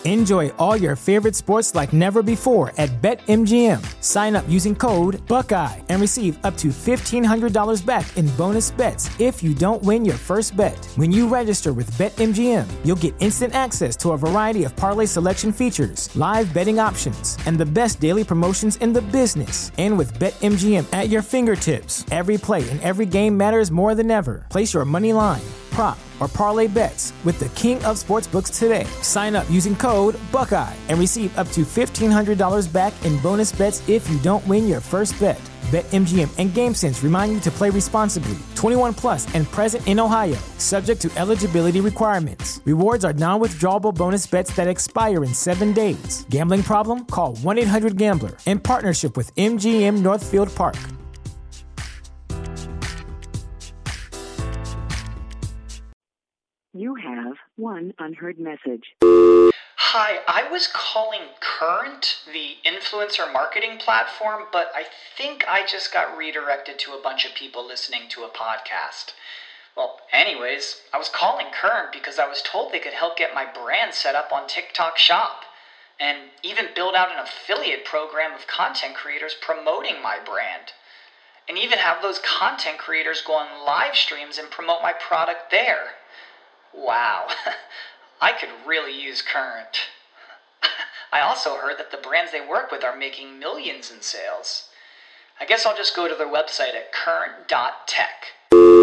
Enjoy all your favorite sports like never before at BetMGM. Sign up using code Buckeye and receive up to $1,500 back in bonus bets if you don't win your first bet. When you register with BetMGM, you'll get instant access to a variety of parlay selection features, live betting options, and the best daily promotions in the business. And with BetMGM at your fingertips, every play and every game matters more than ever. Place your money line, prop, or parlay bets with the king of sportsbooks today. Sign up using code Buckeye and receive up to $1,500 back in bonus bets if you don't win your first bet. BetMGM and GameSense remind you to play responsibly. 21 plus and present in Ohio, subject to eligibility requirements. Rewards are non-withdrawable bonus bets that expire in 7 days. Gambling problem? Call 1-800-GAMBLER. In partnership with MGM Northfield Park. You have one unheard message. Hi, I was calling Current, the influencer marketing platform, but I think I just got redirected to a bunch of people listening to a podcast. Well, anyways, I was calling Current because I was told they could help get my brand set up on TikTok Shop, and even build out an affiliate program of content creators promoting my brand, and even have those content creators go on live streams and promote my product there. Wow, I could really use Current. I also heard that the brands they work with are making millions in sales. I guess I'll just go to their website at current.tech.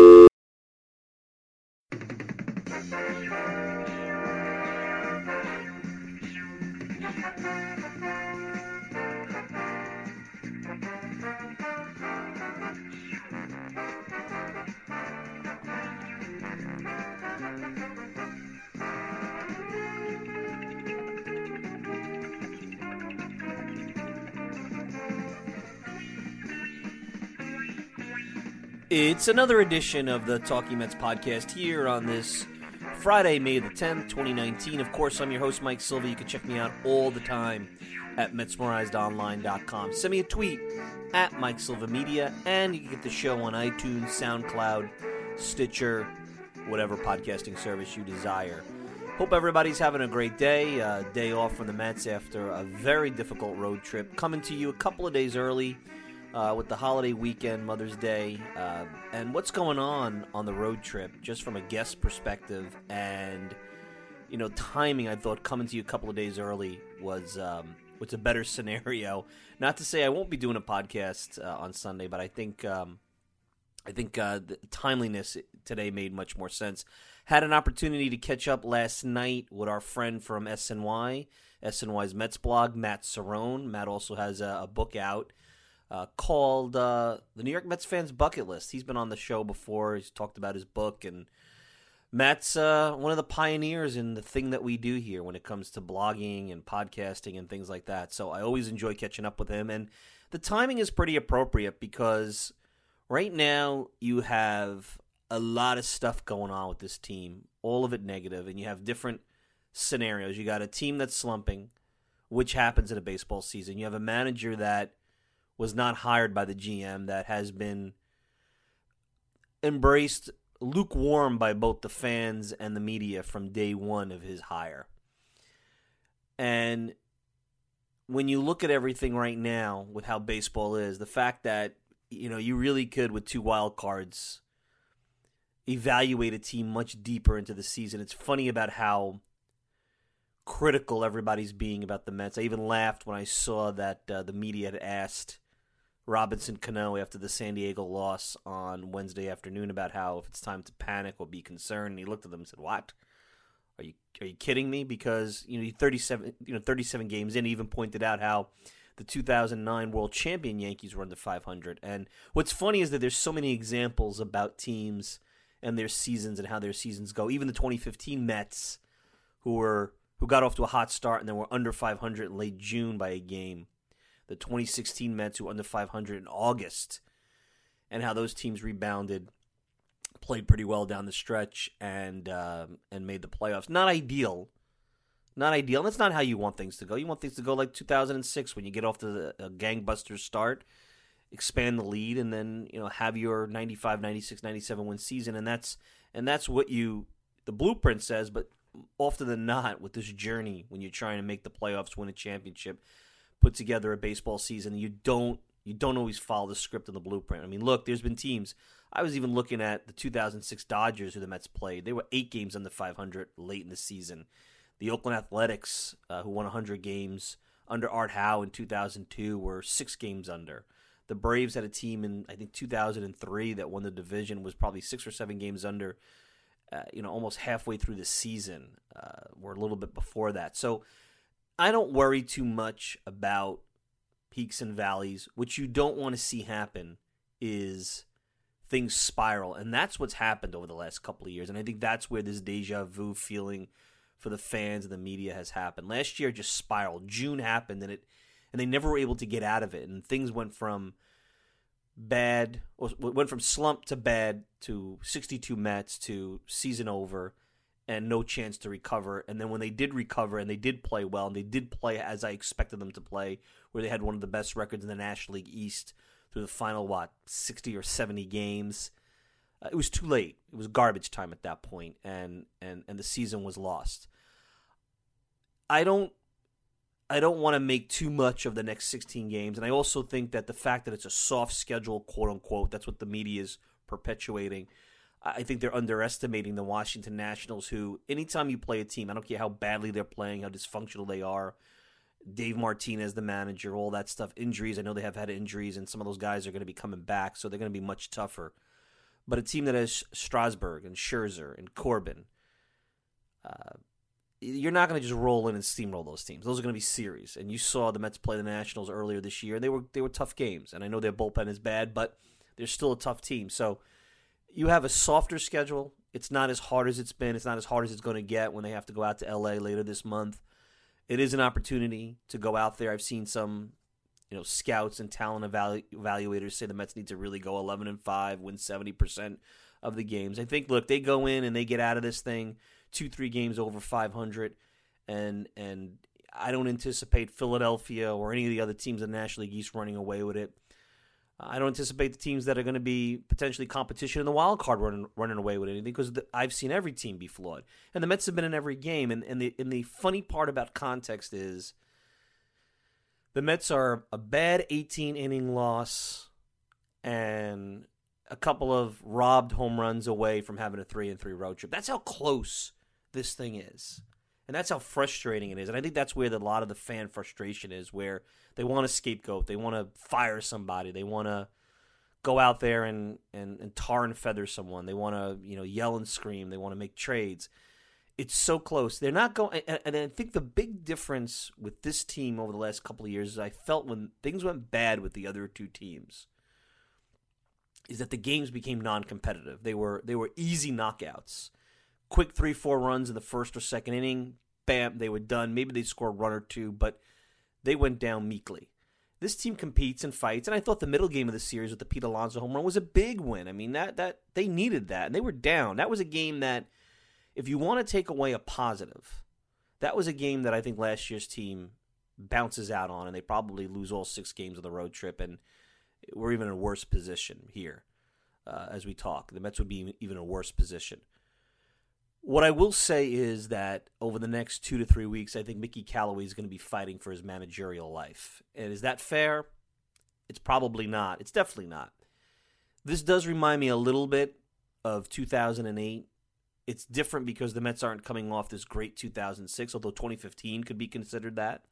It's another edition of the Talking Mets podcast here on this Friday, May the 10th, 2019. Of course, I'm your host, Mike Silva. You can check me out all the time at MetsMemorizedOnline.com. Send me a tweet at Mike Silva Media, and you can get the show on iTunes, SoundCloud, Stitcher, whatever podcasting service you desire. Hope everybody's having a great day. Day off from the Mets after a very difficult road trip. Coming to you a couple of days early. With the holiday weekend, Mother's Day, and what's going on the road trip, just from a guest perspective, and, you know, timing, I thought coming to you a couple of days early was a better scenario. Not to say I won't be doing a podcast on Sunday, but I think the timeliness today made much more sense. Had an opportunity to catch up last night with our friend from SNY's Mets blog, Matt Cerrone. Matt also has a book out called The New York Mets Fans Bucket List. He's been on the show before. He's talked about his book, and Matt's one of the pioneers in the thing that we do here when it comes to blogging and podcasting and things like that. So I always enjoy catching up with him, and the timing is pretty appropriate because right now you have a lot of stuff going on with this team, all of it negative, and you have different scenarios. You got a team that's slumping, which happens in a baseball season. You have a manager that was not hired by the GM, that has been embraced lukewarm by both the fans and the media from day one of his hire. And when you look at everything right now with how baseball is, the fact that, you know, you really could, with 2 wild cards, evaluate a team much deeper into the season. It's funny about how critical everybody's being about the Mets. I even laughed when I saw that the media had asked Robinson Cano after the San Diego loss on Wednesday afternoon about how if it's time to panic or be concerned. And he looked at them and said, "What? Are you kidding me?" Because, you know, 37 games in, he even pointed out how the 2009 World Champion Yankees were under 500. And what's funny is that there's so many examples about teams and their seasons and how their seasons go. Even the 2015 Mets, who got off to a hot start and then were under 500 in late June by a game. The 2016 Mets, who were under 500 in August, and how those teams rebounded, played pretty well down the stretch, and made the playoffs. Not ideal. And that's not how you want things to go. You want things to go like 2006 when you get off to a gangbuster start, expand the lead, and then, you know, have your 95, 96, 97 win season. And that's what the blueprint says. But often than not, with this journey, when you're trying to make the playoffs, win a championship, put together a baseball season, you don't always follow the script and the blueprint. I mean, look, there's been teams. I was even looking at the 2006 Dodgers, who the Mets played. They were 8 games under 500 late in the season. The Oakland Athletics, who won 100 games under Art Howe in 2002, were 6 games under. The Braves had a team in, I think, 2003 that won the division, was probably 6 or 7 games under, almost halfway through the season, or a little bit before that. So I don't worry too much about peaks and valleys. What you don't want to see happen is things spiral, and that's what's happened over the last couple of years. And I think that's where this deja vu feeling for the fans and the media has happened. Last year it just spiraled. June happened, and they never were able to get out of it, and things went from slump to bad to 62 Mets to season over and no chance to recover. And then when they did recover and they did play well and they did play as I expected them to play, where they had one of the best records in the National League East through the final, 60 or 70 games, it was too late. It was garbage time at that point, and the season was lost. I don't want to make too much of the next 16 games, and I also think that the fact that it's a soft schedule, quote-unquote, that's what the media is perpetuating. I think they're underestimating the Washington Nationals, who, anytime you play a team, I don't care how badly they're playing, how dysfunctional they are, Dave Martinez, the manager, all that stuff, injuries, I know they have had injuries, and some of those guys are going to be coming back, so they're going to be much tougher. But a team that has Strasburg and Scherzer and Corbin, you're not going to just roll in and steamroll those teams. Those are going to be series. And you saw the Mets play the Nationals earlier this year. They were tough games. And I know their bullpen is bad, but they're still a tough team. So you have a softer schedule. It's not as hard as it's been. It's not as hard as it's going to get when they have to go out to L.A. later this month. It is an opportunity to go out there. I've seen some scouts and talent evaluators say the Mets need to really go 11-5, win 70% of the games. I think, look, they go in and they get out of this thing 2-3 games over 500, and I don't anticipate Philadelphia or any of the other teams in the National League East running away with it. I don't anticipate the teams that are going to be potentially competition in the wild card running away with anything, because I've seen every team be flawed, and the Mets have been in every game. And the funny part about context is the Mets are a bad 18-inning loss and a couple of robbed home runs away from having a 3-3 road trip. That's how close this thing is. And that's how frustrating it is. And I think that's where a lot of the fan frustration is, where they want to scapegoat. They want to fire somebody. They want to go out there and tar and feather someone. They want to yell and scream. They want to make trades. It's so close. They're not going. And I think the big difference with this team over the last couple of years is I felt when things went bad with the other two teams is that the games became non-competitive. They were easy knockouts. Quick 3-4 runs in the first or second inning, bam, they were done. Maybe they'd score a run or two, but they went down meekly. This team competes and fights, and I thought the middle game of the series with the Pete Alonso home run was a big win. I mean, that they needed that, and they were down. That was a game that, if you want to take away a positive, that was a game that I think last year's team bounces out on, and they probably lose all 6 games of the road trip, and we're even in a worse position here as we talk. The Mets would be even in a worse position. What I will say is that over the next 2 to 3 weeks, I think Mickey Callaway is going to be fighting for his managerial life. And is that fair? It's probably not. It's definitely not. This does remind me a little bit of 2008. It's different because the Mets aren't coming off this great 2006, although 2015 could be considered that.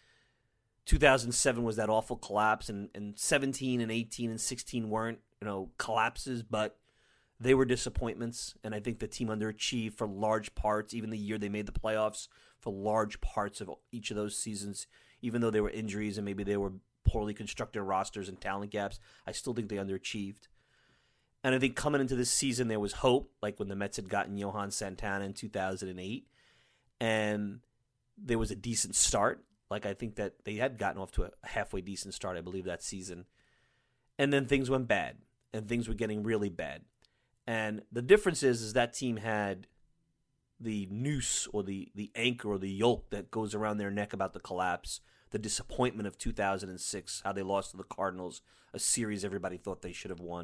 2007 was that awful collapse, and 17 and 18 and 16 weren't, collapses, but they were disappointments, and I think the team underachieved for large parts, even the year they made the playoffs, for large parts of each of those seasons, even though there were injuries and maybe they were poorly constructed rosters and talent gaps. I still think they underachieved. And I think coming into this season, there was hope, like when the Mets had gotten Johan Santana in 2008, and there was a decent start. Like I think that they had gotten off to a halfway decent start, I believe, that season. And then things went bad, and things were getting really bad. And the difference is that team had the noose or the anchor or the yoke that goes around their neck about the collapse, the disappointment of 2006, how they lost to the Cardinals, a series everybody thought they should have won.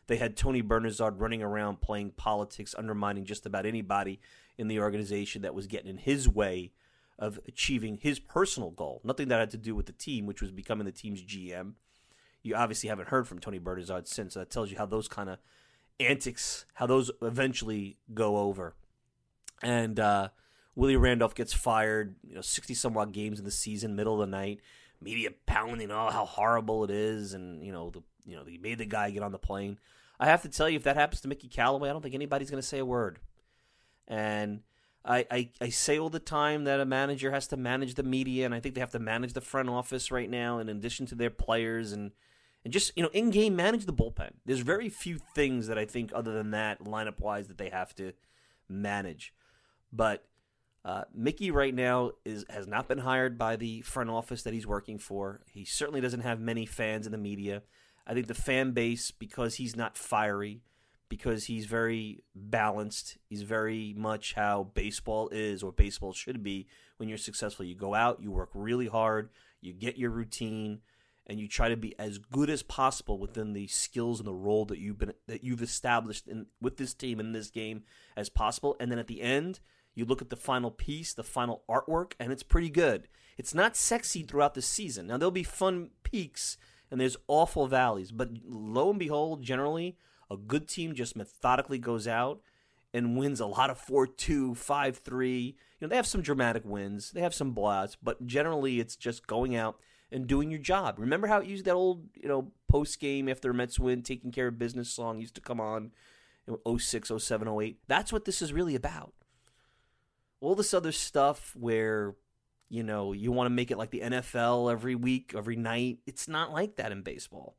They had Tony Bernazard running around playing politics, undermining just about anybody in the organization that was getting in his way of achieving his personal goal. Nothing that had to do with the team, which was becoming the team's GM. You obviously haven't heard from Tony Bernazard since, so that tells you how those kind of antics, how those eventually go over. And Willie Randolph gets fired, 60-some-odd games in the season, middle of the night. Media pounding, how horrible it is, and, they made the guy get on the plane. I have to tell you, if that happens to Mickey Callaway, I don't think anybody's going to say a word. And I say all the time that a manager has to manage the media, and I think they have to manage the front office right now in addition to their players and just, in-game manage the bullpen. There's very few things that I think other than that, lineup-wise, that they have to manage. But Mickey right now has not been hired by the front office that he's working for. He certainly doesn't have many fans in the media. I think the fan base, because he's not fiery, because he's very balanced, he's very much how baseball is or baseball should be when you're successful. You go out, you work really hard, you get your routine, and you try to be as good as possible within the skills and the role that you've established with this team in this game as possible. And then at the end, you look at the final piece, the final artwork, and it's pretty good. It's not sexy throughout the season. Now, there'll be fun peaks, and there's awful valleys. But lo and behold, generally, a good team just methodically goes out and wins a lot of 4-2, 5-3. They have some dramatic wins. They have some blowouts. But generally, it's just going out and doing your job. Remember how it used that old, post-game after a Mets win, taking care of business song used to come on in 06, 07, 08? That's what this is really about. All this other stuff where, you want to make it like the NFL every week, every night. It's not like that in baseball.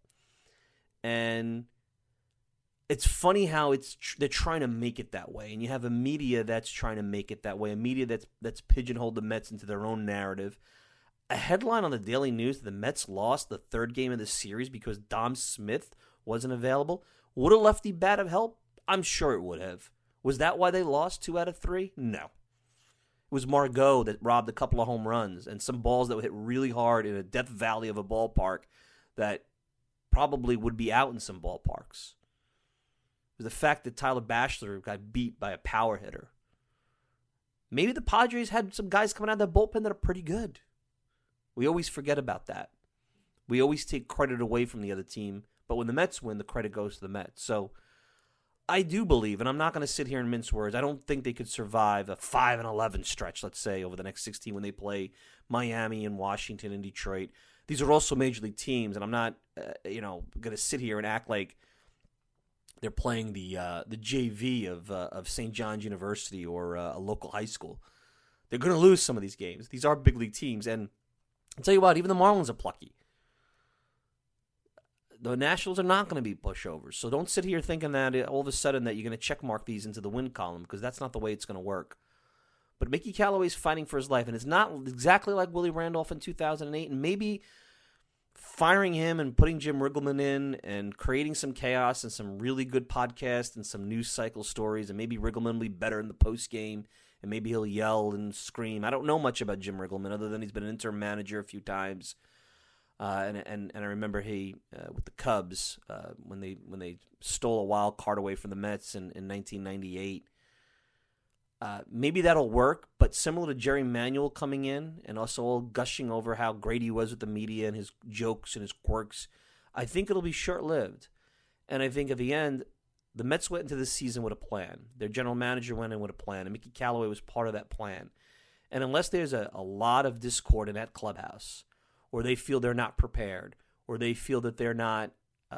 And it's funny how they're trying to make it that way. And you have a media that's trying to make it that way, a media that's pigeonholed the Mets into their own narrative. A headline on the Daily News that the Mets lost the third game of the series because Dom Smith wasn't available. Would a lefty bat have helped? I'm sure it would have. Was that why they lost 2 out of 3? No. It was Margot that robbed a couple of home runs and some balls that would hit really hard in a Death Valley of a ballpark that probably would be out in some ballparks. It was the fact that Tyler Bachelor got beat by a power hitter. Maybe the Padres had some guys coming out of the bullpen that are pretty good. We always forget about that. We always take credit away from the other team, but when the Mets win, the credit goes to the Mets. So I do believe, and I'm not going to sit here and mince words, I don't think they could survive a 5-11 stretch, let's say, over the next 16 when they play Miami and Washington and Detroit. These are also major league teams, and I'm not, going to sit here and act like they're playing the JV of St. John's University or a local high school. They're going to lose some of these games. These are big league teams, and I'll tell you what, even the Marlins are plucky. The Nationals are not going to be pushovers. So don't sit here thinking that all of a sudden that you're going to checkmark these into the win column, because that's not the way it's going to work. But Mickey Callaway's fighting for his life, and it's not exactly like Willie Randolph in 2008, and maybe firing him and putting Jim Riggleman in and creating some chaos and some really good podcasts and some news cycle stories, and maybe Riggleman will be better in the postgame, and maybe he'll yell and scream. I don't know much about Jim Riggleman other than he's been an interim manager a few times. And I remember with the Cubs when they stole a wild card away from the Mets in 1998. Maybe that'll work, but similar to Jerry Manuel coming in and also all gushing over how great he was with the media and his jokes and his quirks, I think it'll be short-lived. And I think at the end, the Mets went into this season with a plan. Their general manager went in with a plan, and Mickey Callaway was part of that plan. And unless there's a lot of discord in that clubhouse, or they feel they're not prepared, or they feel that they're not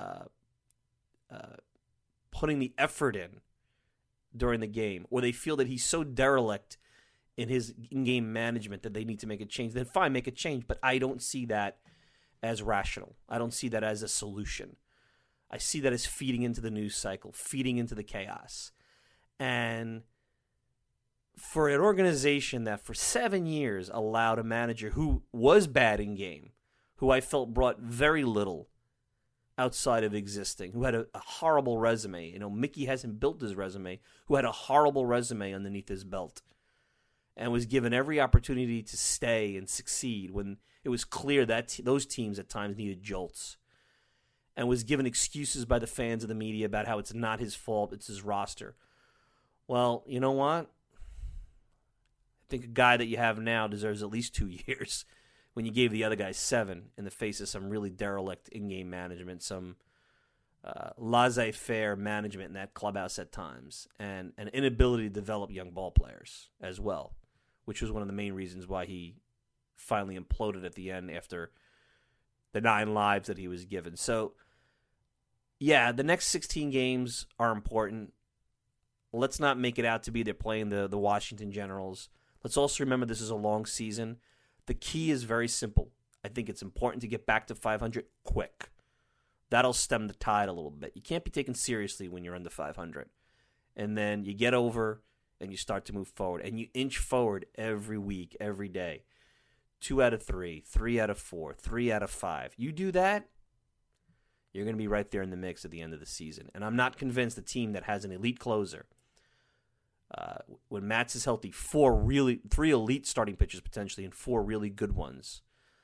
putting the effort in during the game, or they feel that he's so derelict in his in-game management that they need to make a change, then fine, make a change. But I don't see that as rational. I don't see that as a solution. I see that as feeding into the news cycle, feeding into the chaos. And for an organization that for 7 years allowed a manager who was bad in game, who I felt brought very little outside of existing, who had a horrible resume. Mickey hasn't built his resume, who had a horrible resume underneath his belt and was given every opportunity to stay and succeed when it was clear that those teams at times needed jolts. and was given excuses by the fans and the media about how it's not his fault, it's his roster. Well, you know what? I think a guy that you have now deserves at least 2 years when you gave the other guy 7 in the face of some really derelict in-game management, some laissez-faire management in that clubhouse at times, and an inability to develop young ball players as well, which was one of the main reasons why he finally imploded at the end after the 9 lives that he was given. So, yeah, the next 16 games are important. Let's not make it out to be they're playing the Washington Generals. Let's also remember this is a long season. The key is very simple. I think it's important to get back to 500 quick. That'll stem the tide a little bit. You can't be taken seriously when you're under 500. And then you get over and you start to move forward. And you inch forward every week, every day. 2 out of 3, 3 out of 4, 3 out of 5. You do that, you're going to be right there in the mix at the end of the season. And I'm not convinced a team that has an elite closer, when Matz is healthy, 3 elite starting pitchers potentially and 4 really good ones.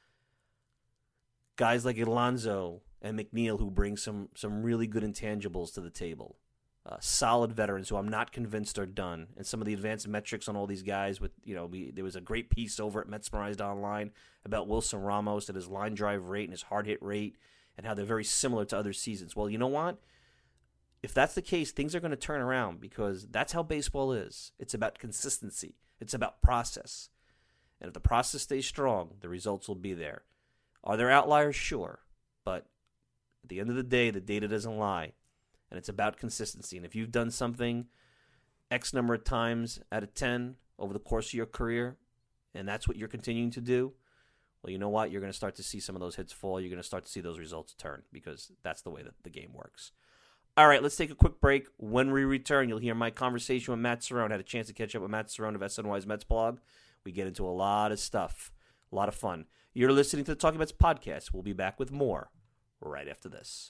Guys like Alonso and McNeil who bring some really good intangibles to the table. Solid veterans who I'm not convinced are done. And some of the advanced metrics on all these guys with, there was a great piece over at Metsmerized Online about Wilson Ramos and his line drive rate and his hard hit rate and how they're very similar to other seasons. Well, you know what? If that's the case, things are going to turn around because that's how baseball is. It's about consistency. It's about process. And if the process stays strong, the results will be there. Are there outliers? Sure. But at the end of the day, the data doesn't lie. And it's about consistency. And if you've done something X number of times out of 10 over the course of your career, and that's what you're continuing to do, well, you know what? You're going to start to see some of those hits fall. You're going to start to see those results turn because that's the way that the game works. All right, let's take a quick break. When we return, you'll hear my conversation with Matt Cerrone. I had a chance to catch up with Matt Cerrone of SNY's Mets blog. We get into a lot of stuff, a lot of fun. You're listening to the Talking Mets podcast. We'll be back with more right after this.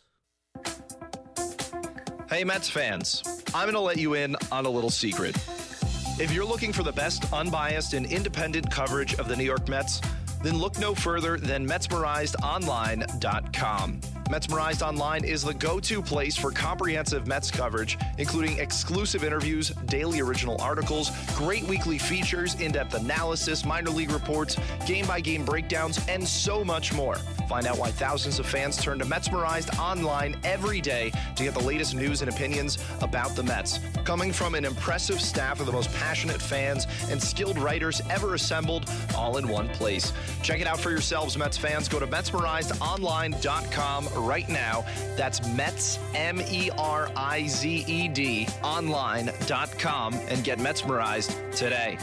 Hey, Mets fans. I'm going to let you in on a little secret. If you're looking for the best unbiased and independent coverage of the New York Mets, then look no further than MetsmerizedOnline.com. Metsmerized Online is the go-to place for comprehensive Mets coverage, including exclusive interviews, daily original articles, great weekly features, in-depth analysis, minor league reports, game-by-game breakdowns, and so much more. Find out why thousands of fans turn to Metsmerized Online every day to get the latest news and opinions about the Mets. Coming from an impressive staff of the most passionate fans and skilled writers ever assembled, all in one place. Check it out for yourselves, Mets fans. Go to MetsmerizedOnline.com right now. That's Mets, MERIZED, online.com, and get Metsmerized today.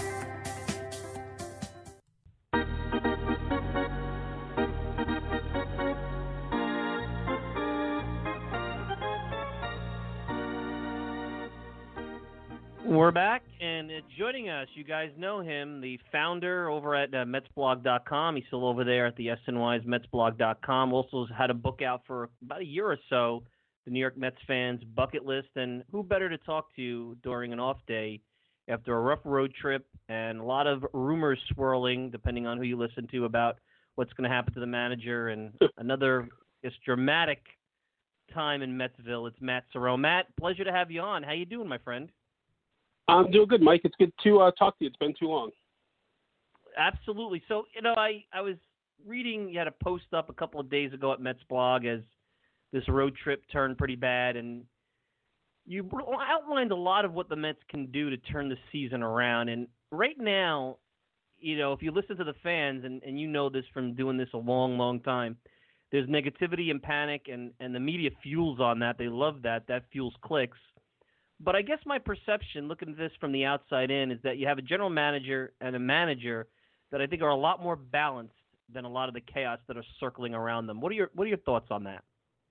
We're back, and joining us, you guys know him, the founder over at MetsBlog.com. He's still over there at the SNY's MetsBlog.com. Also has had a book out for about a year or so, the New York Mets fans bucket list. And who better to talk to during an off day after a rough road trip and a lot of rumors swirling, depending on who you listen to, about what's going to happen to the manager and another just dramatic time in Metsville. It's Matt Cerrone. Matt, pleasure to have you on. How you doing, my friend? I'm doing good, Mike. It's good to talk to you. It's been too long. Absolutely. So, I was reading, you had a post up a couple of days ago at Mets Blog as this road trip turned pretty bad, and you outlined a lot of what the Mets can do to turn the season around. And right now, if you listen to the fans, and you know this from doing this a long, long time, there's negativity and panic, and the media fuels on that. They love that. That fuels clicks. But I guess my perception, looking at this from the outside in, is that you have a general manager and a manager that I think are a lot more balanced than a lot of the chaos that are circling around them. What are your thoughts on that?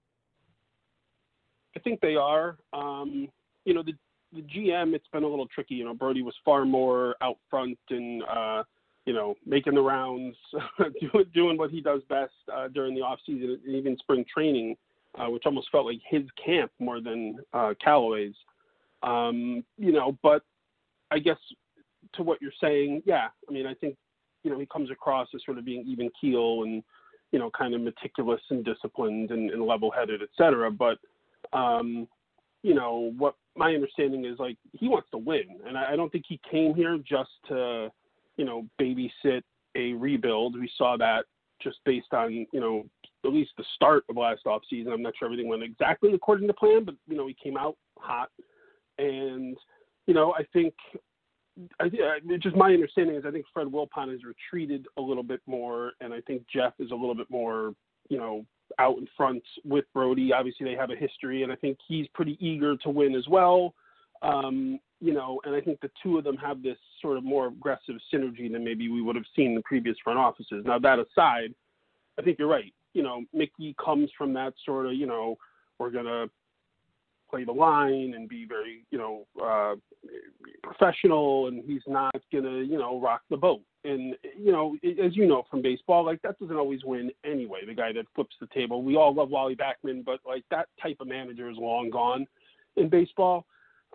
I think they are. The GM, it's been a little tricky. Brody was far more out front and making the rounds, doing what he does best during the off season, and even spring training, which almost felt like his camp more than Callaway's. But I guess to what you're saying, yeah, I mean, I think, he comes across as sort of being even keel and, kind of meticulous and disciplined and level-headed, et cetera. But, what my understanding is, like, he wants to win. And I don't think he came here just to, babysit a rebuild. We saw that just based on, at least the start of last offseason. I'm not sure everything went exactly according to plan, but, he came out hot. And, I think just my understanding is I think Fred Wilpon has retreated a little bit more, and I think Jeff is a little bit more, out in front with Brodie. Obviously, they have a history, and I think he's pretty eager to win as well. And I think the two of them have this sort of more aggressive synergy than maybe we would have seen in the previous front offices. Now, that aside, I think you're right. Mickey comes from that sort of, we're going to play the line and be very, professional, and he's not going to, rock the boat. And, as you know from baseball, like, that doesn't always win anyway, the guy that flips the table. We all love Wally Backman, but, like, that type of manager is long gone in baseball.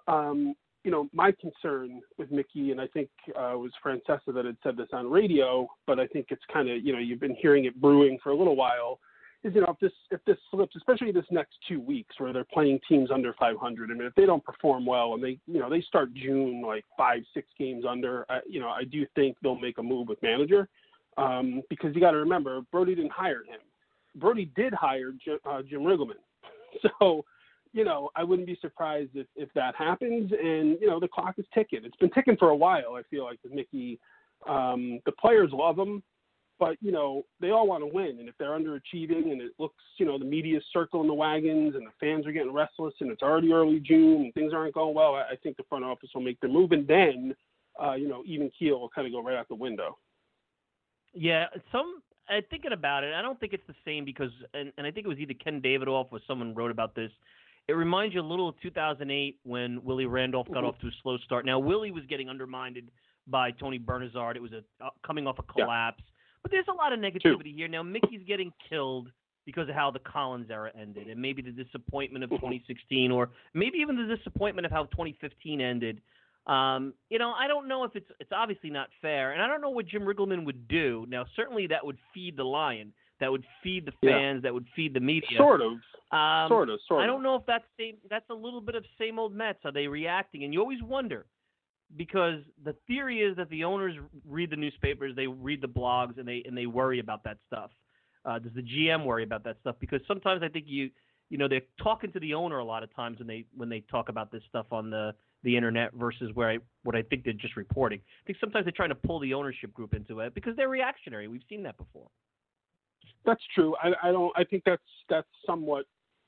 My concern with Mickey, and I think it was Francesa that had said this on radio, but I think it's kind of, you've been hearing it brewing for a little while, is, if this slips, especially this next 2 weeks where they're playing teams under 500, I mean, if they don't perform well and they start June like 5-6 games under, I do think they'll make a move with manager, because you got to remember, Brodie didn't hire him. Brodie did hire Jim Riggleman. So, I wouldn't be surprised if that happens, and, the clock is ticking. It's been ticking for a while, I feel like, with Mickey. The players love him, but, they all want to win. And if they're underachieving and it looks, the media's circling the wagons and the fans are getting restless and it's already early June and things aren't going well, I think the front office will make their move. And then, even keel will kind of go right out the window. Yeah, thinking about it, I don't think it's the same because, and I think it was either Ken Davidoff or someone wrote about this. It reminds you a little of 2008 when Willie Randolph got off to a slow start. Now, Willie was getting undermined by Tony Bernazard. It was coming off a collapse. Yeah. But there's a lot of negativity here. Now, Mickey's getting killed because of how the Collins era ended, and maybe the disappointment of 2016, or maybe even the disappointment of how 2015 ended. I don't know if it's obviously not fair, and I don't know what Jim Riggleman would do. Now, certainly that would feed the lion. That would feed the fans. That would feed the media. Sort of. I don't know if that's a little bit of same old Mets. Are they reacting? And you always wonder, because the theory is that the owners read the newspapers, they read the blogs, and they worry about that stuff. Does the GM worry about that stuff? Because sometimes I think they're talking to the owner a lot of times when they talk about this stuff on the internet versus what I think they're just reporting. I think sometimes they're trying to pull the ownership group into it because they're reactionary. We've seen that before. That's true. I think that's somewhat.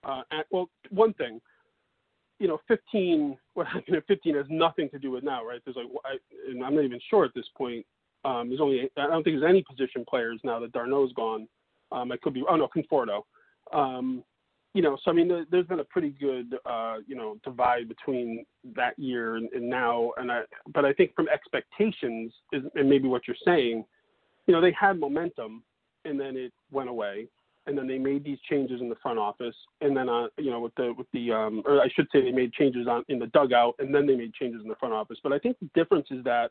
One thing, 15. What happened at 15 has nothing to do with now, right? There's and I'm not even sure at this point. I don't think there's any position players now that Darno's gone. I could be. Oh no, Conforto. So I mean, there's been a pretty good, divide between that year and now. But I think from expectations and maybe what you're saying, they had momentum, and then it went away, and then they made these changes in the front office, and then or I should say they made changes in the dugout, and then they made changes in the front office. But I think the difference is that,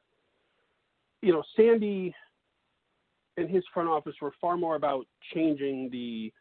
Sandy and his front office were far more about changing the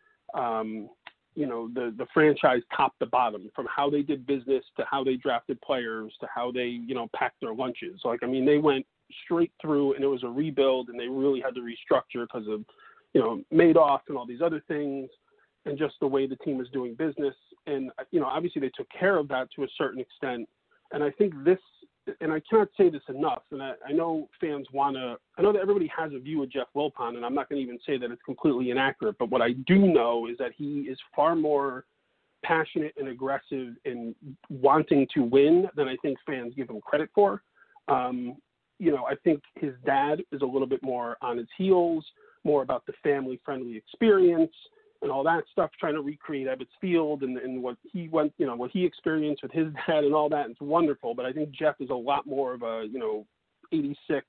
franchise top to bottom, from how they did business to how they drafted players to how they, packed their lunches. Like, I mean, they went straight through, and it was a rebuild, and they really had to restructure because of, Madoff and all these other things, and just the way the team was doing business. And, obviously they took care of that to a certain extent. And I think this, and I cannot say this enough, and I know fans I know that everybody has a view of Jeff Wilpon, and I'm not going to even say that it's completely inaccurate, but what I do know is that he is far more passionate and aggressive in wanting to win than I think fans give him credit for. I think his dad is a little bit more on his heels, more about the family-friendly experience and all that stuff, trying to recreate Ebbets Field and what he went, what he experienced with his dad and all that. It's wonderful, but I think Jeff is a lot more of a, 86,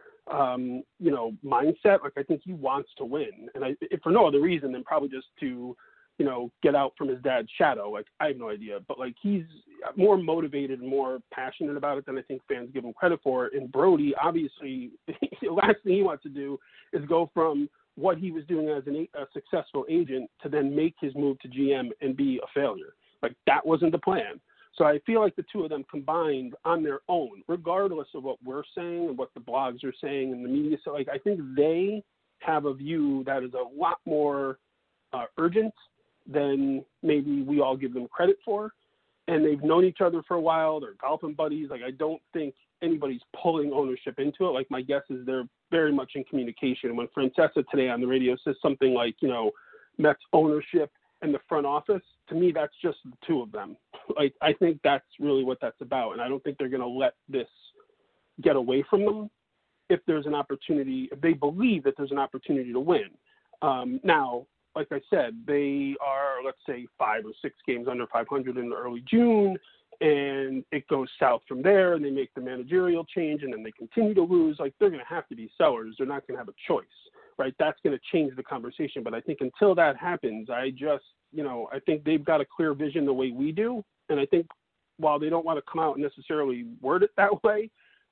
mindset. Like, I think he wants to win, and if for no other reason than probably just to, get out from his dad's shadow. Like, I have no idea, but like, he's more motivated and more passionate about it than I think fans give him credit for. And Brodie, obviously, the last thing he wants to do is go from what he was doing as a successful agent to then make his move to GM and be a failure. Like, that wasn't the plan. So I feel like the two of them combined on their own, regardless of what we're saying and what the blogs are saying and the media. So, like, I think they have a view that is a lot more urgent than maybe we all give them credit for. And they've known each other for a while. They're golfing buddies. Like, I don't think anybody's pulling ownership into it. Like, my guess is they're very much in communication. When Francesa today on the radio says something like, you know, Mets ownership and the front office, to me, that's just the two of them. Like, I think that's really what that's about. And I don't think they're going to let this get away from them if there's an opportunity, if they believe that there's an opportunity to win. Now, like I said, they are, let's say, 5 or 6 games under 500 in early June, and it goes south from there, and they make the managerial change, and then they continue to lose. Like, they're going to have to be sellers. They're not going to have a choice, right? That's going to change the conversation. But I think until that happens, I think they've got a clear vision the way we do. And I think while they don't want to come out and necessarily word it that way,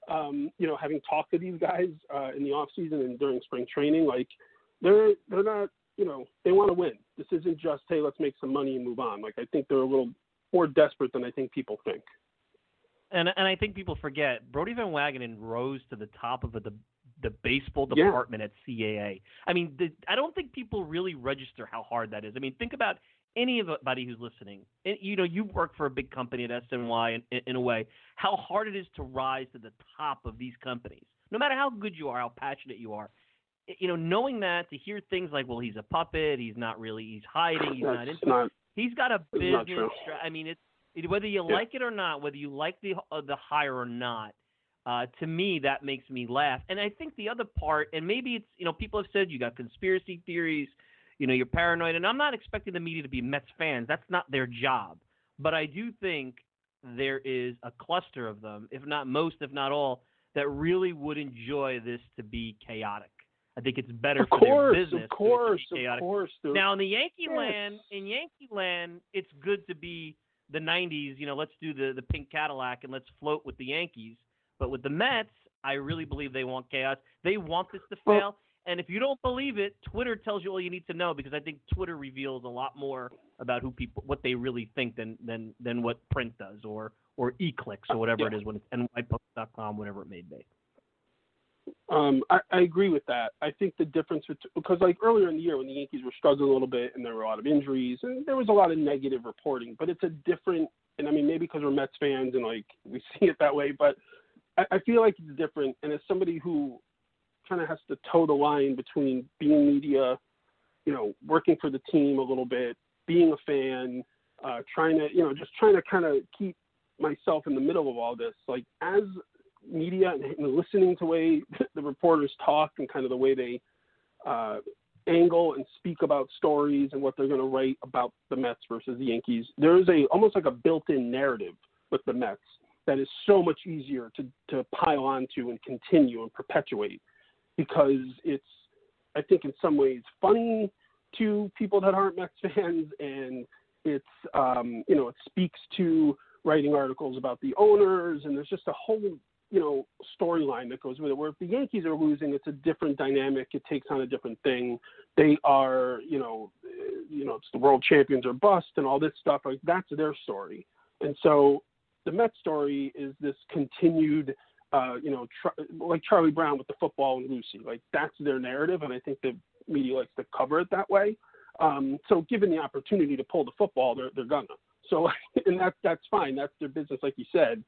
having talked to these guys in the off season and during spring training, like, they're not, they want to win. This isn't just, hey, let's make some money and move on. Like, I think they're a little more desperate than I think people think. And I think people forget, Brodie Van Wagenen rose to the top of the baseball department at CAA. I mean, I don't think people really register how hard that is. I mean, think about anybody who's listening. And, you work for a big company at SNY in a way, how hard it is to rise to the top of these companies. No matter how good you are, how passionate you are, knowing that, to hear things like, well, he's a puppet, he's hiding, he's not into it. He's got a business. I mean, it's whether you like it or not, whether you like the hire or not. To me, that makes me laugh. And I think the other part, and maybe it's, people have said you got conspiracy theories, you're paranoid, and I'm not expecting the media to be Mets fans. That's not their job. But I do think there is a cluster of them, if not most, if not all, that really would enjoy this to be chaotic. I think it's better for their business. Of course. Now, in Yankee land, it's good to be the 90s. Let's do the pink Cadillac and let's float with the Yankees. But with the Mets, I really believe they want chaos. They want this to fail. And if you don't believe it, Twitter tells you all you need to know, because I think Twitter reveals a lot more about what they really think than what print does or eClicks or whatever it is, when it's nypost.com, whatever it may be. I agree with that. I think the difference because like earlier in the year when the Yankees were struggling a little bit and there were a lot of injuries and there was a lot of negative reporting, but it's a different, and I mean, maybe because we're Mets fans and like we see it that way, but I feel like it's different. And as somebody who kind of has to toe the line between being media, working for the team a little bit, being a fan, trying to kind of keep myself in the middle of all this, like as media and listening to the way the reporters talk and kind of the way they angle and speak about stories and what they're going to write about the Mets versus the Yankees, there is almost like a built-in narrative with the Mets that is so much easier to pile onto and continue and perpetuate, because it's, I think in some ways, funny to people that aren't Mets fans, and it's it speaks to writing articles about the owners, and there's just a whole storyline that goes with it, where if the Yankees are losing, it's a different dynamic. It takes on a different thing. They are, it's the world champions or bust and all this stuff. Like, that's their story. And so the Mets story is this continued, like Charlie Brown with the football and Lucy. Like, that's their narrative, and I think the media likes to cover it that way. So given the opportunity to pull the football, they're gonna. So, and that's fine. That's their business, like you said.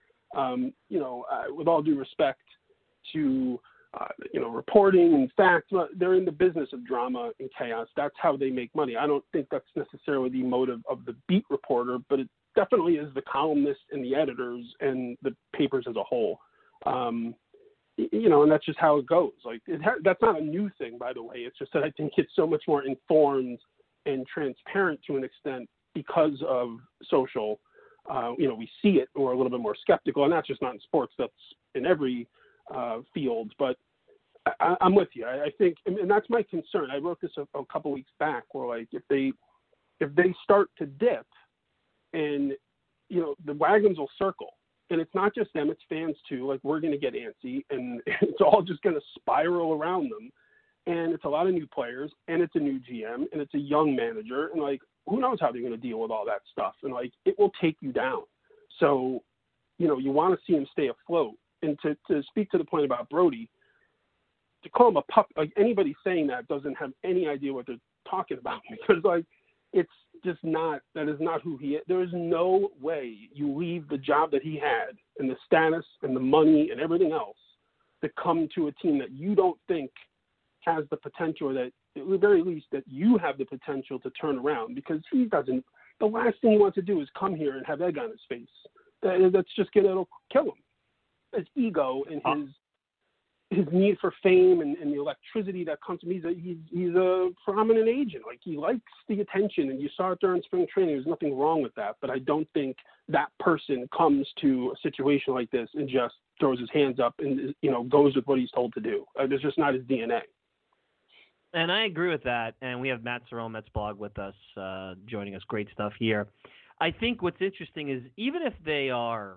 With all due respect to, reporting and facts, they're in the business of drama and chaos. That's how they make money. I don't think that's necessarily the motive of the beat reporter, but it definitely is the columnists and the editors and the papers as a whole. And that's just how it goes. Like, that's not a new thing, by the way. It's just that I think it's so much more informed and transparent to an extent because of social. We see it, or a little bit more skeptical, and that's just not in sports. That's in every field. But I'm with you. I think, and that's my concern. I wrote this a couple weeks back, where like if they start to dip, and the wagons will circle, and it's not just them, it's fans too. Like, we're going to get antsy, and it's all just going to spiral around them. and it's a lot of new players, and it's a new GM, and it's a young manager, and, like, who knows how they're going to deal with all that stuff, and, like, it will take you down. So, you know, you want to see him stay afloat. And to speak to the point about Brodie, to call him a pup, like, anybody saying that doesn't have any idea what they're talking about, because, like, it's just not, that is not who he is. There is no way you leave the job that he had and the status and the money and everything else to come to a team that you don't think has the potential, or that at the very least that you have the potential to turn around, because he doesn't. The last thing he wants to do is come here and have egg on his face. That's just it'll kill him. His ego and his need for fame and the electricity that comes from him. He's a prominent agent. Like, he likes the attention, and you saw it during spring training. There's nothing wrong with that, but I don't think that person comes to a situation like this and just throws his hands up and, you know, goes with what he's told to do. There's just not his DNA. And I agree with that. And we have Matt Cerrone, Mets blog, with us, joining us. Great stuff here. I think what's interesting is, even if they are,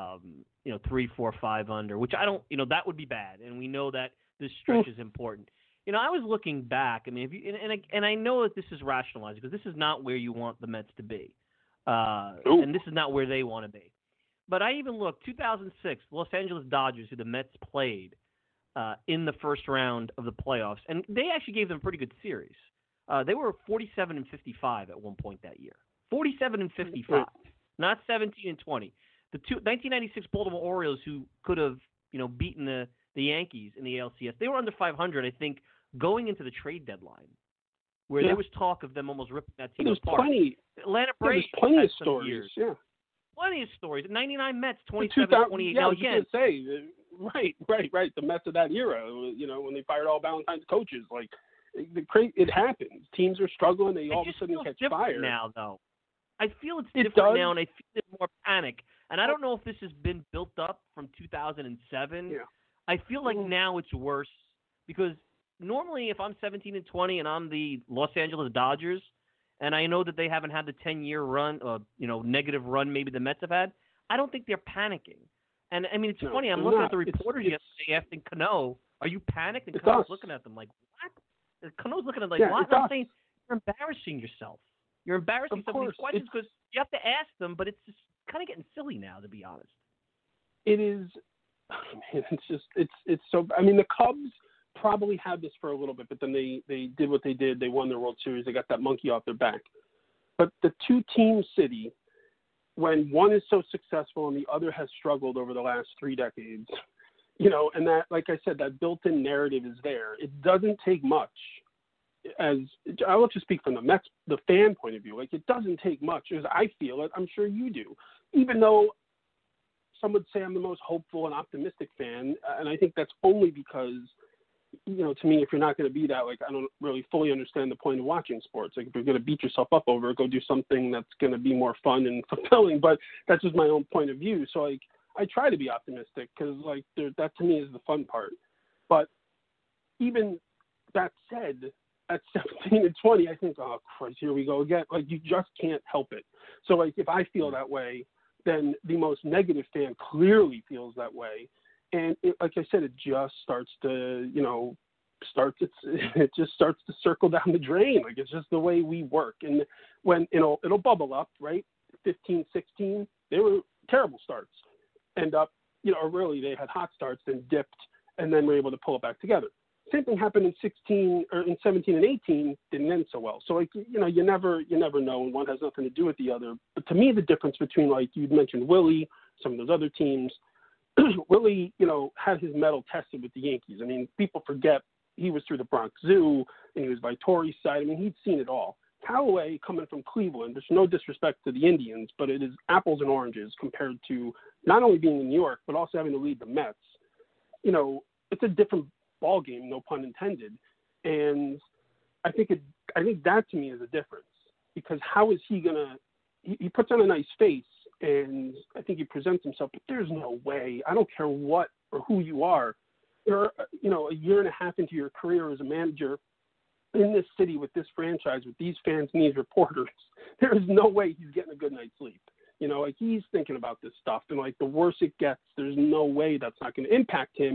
3, 4, 5 under, which I don't, that would be bad. And we know that this stretch is important. I was looking back. I mean, if you, and I know that this is rationalized, because this is not where you want the Mets to be. And this is not where they want to be. But I even looked, 2006, Los Angeles Dodgers, who the Mets played in the first round of the playoffs, and they actually gave them a pretty good series. They were 47-55 at one point that year. 47-55, not 17-20. The 1996 Baltimore Orioles, who could have, beaten the Yankees in the ALCS, they were under 500, I think, going into the trade deadline, where there was talk of them almost ripping that team apart. Atlanta Braves there's plenty had of some stories. years. Yeah. Plenty of stories. 99 Mets, 27-28. Now, again, right. The Mets of that era, when they fired all Valentine's coaches, like, it happens. Teams are struggling. They all of a sudden catch fire. Now, though, I feel it's different now, and I feel there's more panic. And I don't know if this has been built up from 2007. Yeah. I feel like now it's worse, because normally if I'm 17-20 and I'm the Los Angeles Dodgers, and I know that they haven't had the 10-year run, negative run maybe the Mets have had, I don't think they're panicking. And, I mean, it's funny. I'm looking at the reporters yesterday asking Cano, are you panicked? And Cano's looking at them like, what? And Cano's looking at them like, what? And I'm saying, you're embarrassing yourself. You're embarrassing some of these questions, because you have to ask them, but it's just kind of getting silly now, to be honest. It is. It's so. I mean, the Cubs probably had this for a little bit, but then they did what they did. They won their World Series. They got that monkey off their back. But the two-team city, when one is so successful and the other has struggled over the last 3 decades, and that, like I said, that built-in narrative is there. It doesn't take much. I'll just speak from the Mets, the fan point of view. Like, it doesn't take much, as I feel it. I'm sure you do. Even though some would say I'm the most hopeful and optimistic fan, and I think that's only because, to me, if you're not going to be that, like, I don't really fully understand the point of watching sports. Like, if you're going to beat yourself up over it, go do something that's going to be more fun and fulfilling. But that's just my own point of view. So, like, I try to be optimistic, because, like, that to me is the fun part. But even that said, at 17-20, I think, oh, Christ, here we go again. Like, you just can't help it. So, like, if I feel that way, then the most negative fan clearly feels that way. And like I said, it just starts to, it just starts to circle down the drain. Like, it's just the way we work. And when, it'll bubble up, right? 15, 16, they were terrible starts. End up, or really they had hot starts, then dipped, and then were able to pull it back together. Same thing happened in 16 or in 17 and 18, didn't end so well. So, like, you never know, and one has nothing to do with the other. But to me, the difference between, like, you mentioned Willie, some of those other teams, Willie, had his mettle tested with the Yankees. I mean, people forget he was through the Bronx Zoo, and he was by Torrey's side. I mean, he'd seen it all. Callaway, coming from Cleveland, there's no disrespect to the Indians, but it is apples and oranges compared to not only being in New York, but also having to lead the Mets. It's a different ball game, no pun intended. And I think that to me is a difference, because how is he gonna? He puts on a nice face, and I think he presents himself. But there's no way. I don't care what or who you are. You're a year and a half into your career as a manager in this city with this franchise, with these fans and these reporters. There is no way he's getting a good night's sleep. Like, he's thinking about this stuff, and, like, the worse it gets, there's no way that's not going to impact him.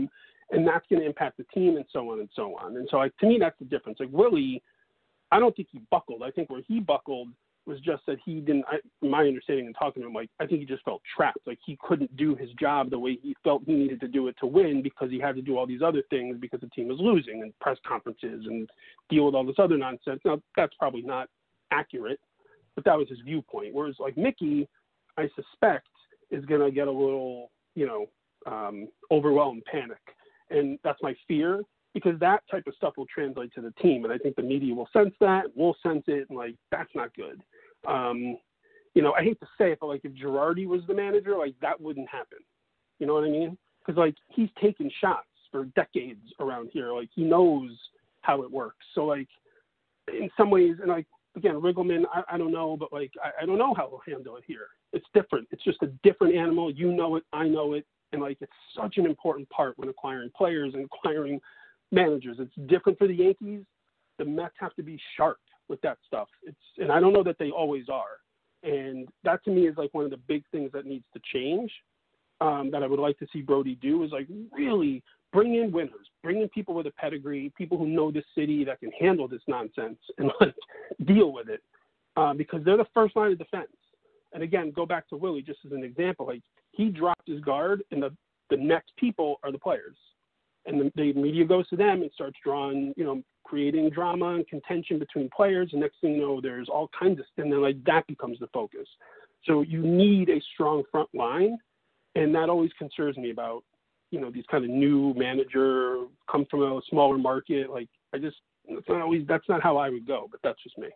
and that's going to impact the team and so on and so on. And so, to me, that's the difference. Like Willie, I don't think he buckled. I think where he buckled was just that he didn't, my understanding and talking to him, like, I think he just felt trapped. Like he couldn't do his job the way he felt he needed to do it to win because he had to do all these other things because the team was losing and press conferences and deal with all this other nonsense. Now, that's probably not accurate, but that was his viewpoint. Whereas like Mickey, I suspect, is going to get a little, overwhelmed, panic. And that's my fear, because that type of stuff will translate to the team. And I think the media will sense that, we'll sense it, and, like, that's not good. I hate to say it, but, like, if Girardi was the manager, like, that wouldn't happen. You know what I mean? Because, like, he's taken shots for decades around here. Like, he knows how it works. So, like, in some ways, and, like, again, Riggleman, I don't know, but, like, I don't know how he'll handle it here. It's different. It's just a different animal. You know it. I know it. And, like, it's such an important part when acquiring players and acquiring managers. It's different for the Yankees. The Mets have to be sharp with that stuff. And I don't know that they always are. And that, to me, is, like, one of the big things that needs to change, that I would like to see Brody do, is, like, really bring in winners, bring in people with a pedigree, people who know this city that can handle this nonsense and, like, deal with it, because they're the first line of defense. And again, go back to Willie just as an example. Like, he dropped his guard, and the next people are the players. And the media goes to them and starts drawing, creating drama and contention between players. And next thing you know, there's all kinds of stuff. And then, like, that becomes the focus. So you need a strong front line. And that always concerns me about, these kind of new manager, come from a smaller market. Like, that's not how I would go, but that's just me.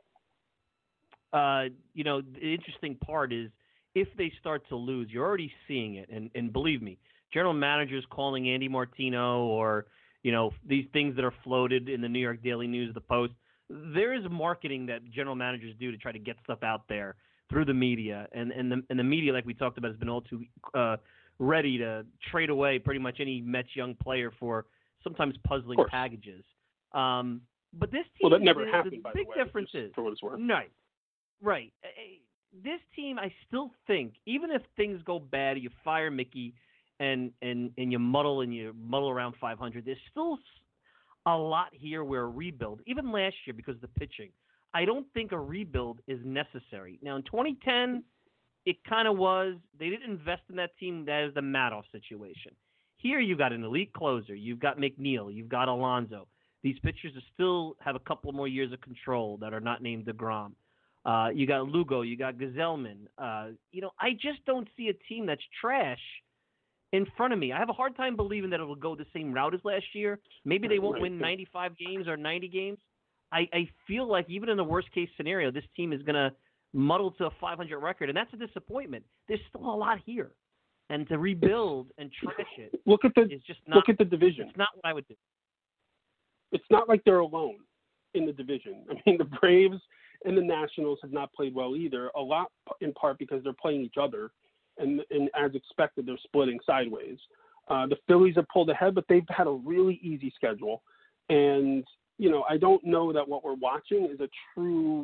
The interesting part is if they start to lose, you're already seeing it. And believe me, general managers calling Andy Martino or, these things that are floated in the New York Daily News, the Post, there is marketing that general managers do to try to get stuff out there through the media. And the media, like we talked about, has been all too ready to trade away pretty much any Mets young player for sometimes puzzling packages. But this team, that never happened, by the way. The big difference is, for what it's worth. Right. This team, I still think, even if things go bad, you fire Mickey and you muddle around 500, there's still a lot here where a rebuild, even last year because of the pitching, I don't think a rebuild is necessary. Now, in 2010, it kind of was. They didn't invest in that team. That is the Madoff situation. Here you've got an elite closer. You've got McNeil. You've got Alonso. These pitchers still have a couple more years of control that are not named DeGrom. You got Lugo, you got Gazelman. I just don't see a team that's trash in front of me. I have a hard time believing that it will go the same route as last year. Maybe they won't win 95 games or 90 games. I feel like even in the worst-case scenario, this team is going to muddle to a 500 record, and that's a disappointment. There's still a lot here. And to rebuild and trash it look at the division. It's not what I would do. It's not like they're alone in the division. I mean, the Braves and the Nationals have not played well either, a lot in part because they're playing each other, and as expected, they're splitting sideways. The Phillies have pulled ahead, but they've had a really easy schedule. And, I don't know that what we're watching is a true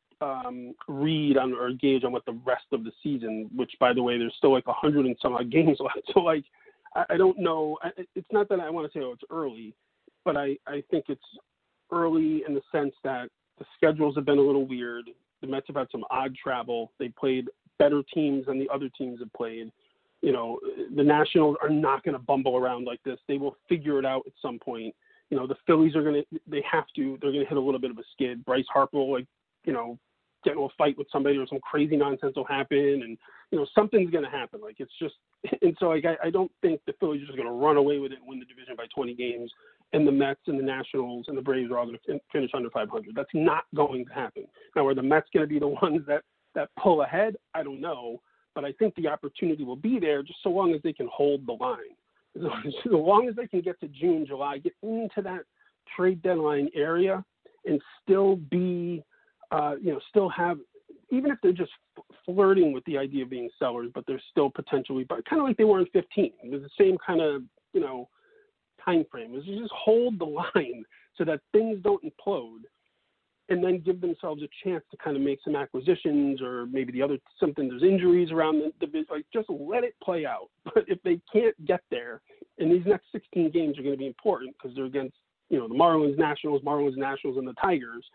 read on or gauge on what the rest of the season, which, by the way, there's still like 100 and some odd games left. So, like, I don't know. It's not that I want to say, it's early, but I think it's early in the sense that the schedules have been a little weird. The Mets have had some odd travel. They played better teams than the other teams have played. The Nationals are not going to bumble around like this. They will figure it out at some point. The Phillies they're going to hit a little bit of a skid. Bryce Harper will, get into a fight with somebody or some crazy nonsense will happen, and something's going to happen. Like, it's just, and so like I don't think the Phillies are just going to run away with it and win the division by 20 games, and the Mets and the Nationals and the Braves are all going to finish under 500. That's not going to happen. Now, are the Mets going to be the ones that pull ahead? I don't know, but I think the opportunity will be there just so long as they can hold the line. So long as they can get to June, July, get into that trade deadline area, and still be, still have, even if they're just flirting with the idea of being sellers, but they're still potentially, but kind of like they were in 15. There's the same kind of, time frame. Is you just hold the line so that things don't implode. and then give themselves a chance to kind of make some acquisitions, or maybe there's injuries around the division. Like, just let it play out. But if they can't get there, and these next 16 games are going to be important because they're against, the Marlins, Nationals, and the Tigers,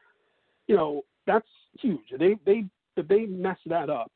that's huge. If they mess that up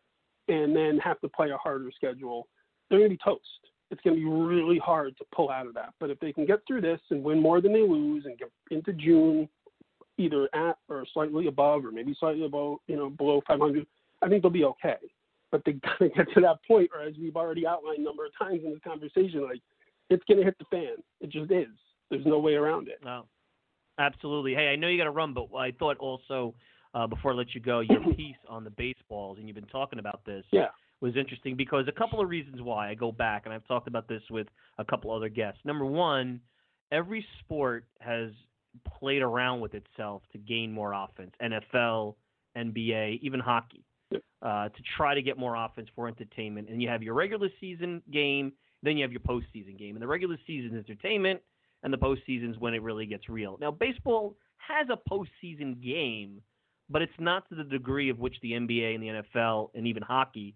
and then have to play a harder schedule, they're going to be toast. It's going to be really hard to pull out of that. But if they can get through this and win more than they lose and get into June either at or slightly above, or maybe slightly above, below 500, I think they'll be okay. But they got to get to that point, or as we've already outlined a number of times in this conversation, like, it's going to hit the fan. It just is. There's no way around it. No, absolutely. Hey, I know you got to run, but I thought also before I let you go, your piece on the baseballs, and you've been talking about this, was interesting because a couple of reasons why. I go back, and I've talked about this with a couple other guests. Number one, every sport has played around with itself to gain more offense. NFL, NBA, even hockey, to try to get more offense for entertainment. And you have your regular season game, then you have your postseason game. And the regular season is entertainment, and the postseason is when it really gets real. Now, baseball has a postseason game, but it's not to the degree of which the NBA and the NFL and even hockey